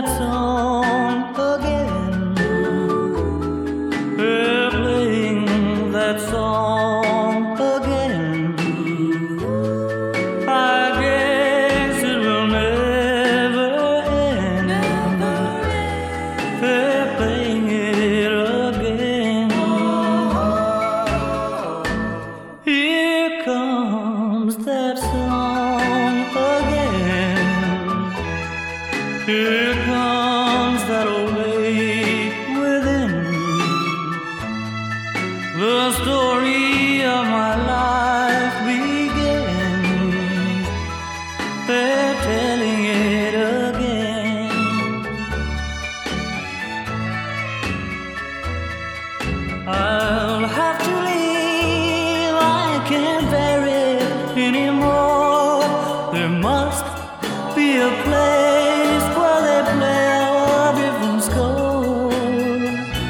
that song again. They're playing that song again. I guess it will never end. They're playing it again. Here comes that song again. Here comes that old lake within. The story of my life begins. They're telling it again. I'll have to leave, I can't bear it anymore. There must be a place where they play a different score.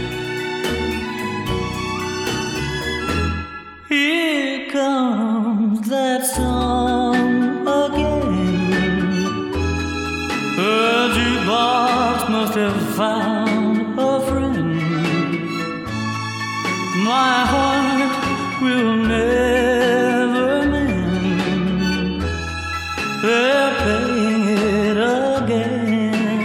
Here comes that song again. The jukebox must have found a friend. My heart will never mend. They're playing it again.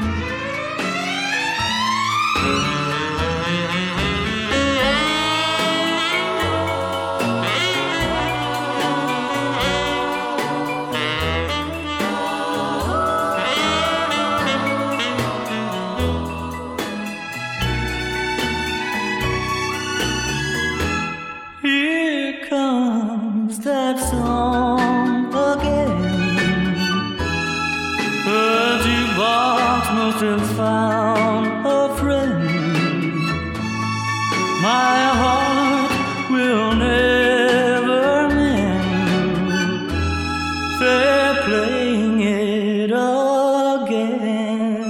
Here comes that song again. The jukebox must have found a friend. My heart will never mend. They're playing it again.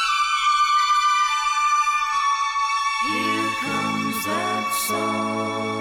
Here comes that song.